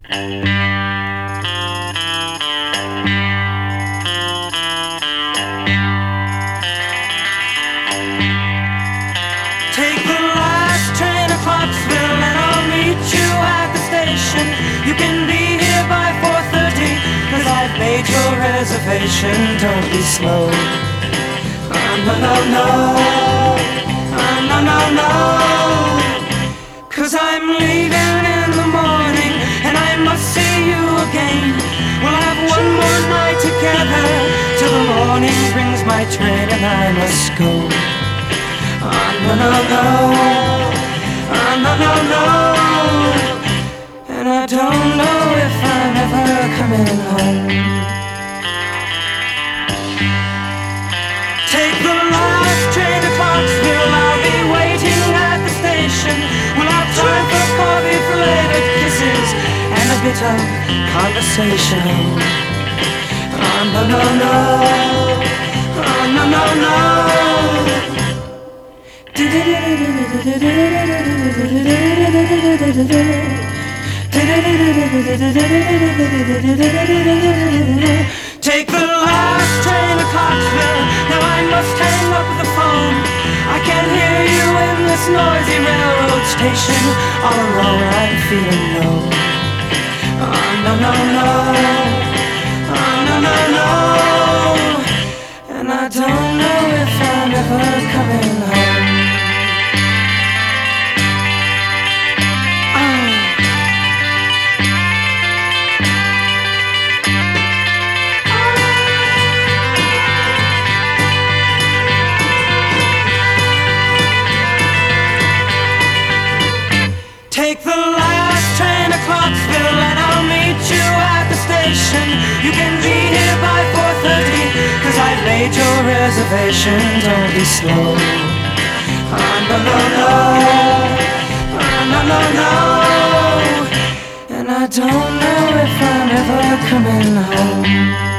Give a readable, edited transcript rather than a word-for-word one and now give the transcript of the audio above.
Take the last train to Clarksville and I'll meet you at the station. You can be here by 4:30, 'cause I've made your reservation. Don't be slow. No, no, no. No, no, no. 'Cause I'm leaving in the morning and I must see you again. We'll have one more night together till the morning brings my train and I must go. No, no, no. No, no, no. And I don't know if I'm ever coming home. Take the last train to Clarksville. I'll be waiting at the station. We'll have time for coffee, belated kisses, and a bit of conversation. No, no, no. No, no, no. Take the last train to Clarksville. Now I must hang up the phone. I can't hear you in this noisy railroad station. All alone I'm feeling low. No, no, no. No, no, no. And I don't know if I'm ever coming home. Take the last train to Clarksville and I'll meet you at the station. You can be here by 4:30, 'cause I've made your reservation. Don't be slow. No, no, no. No, no, no. And I don't know if I'm ever coming home.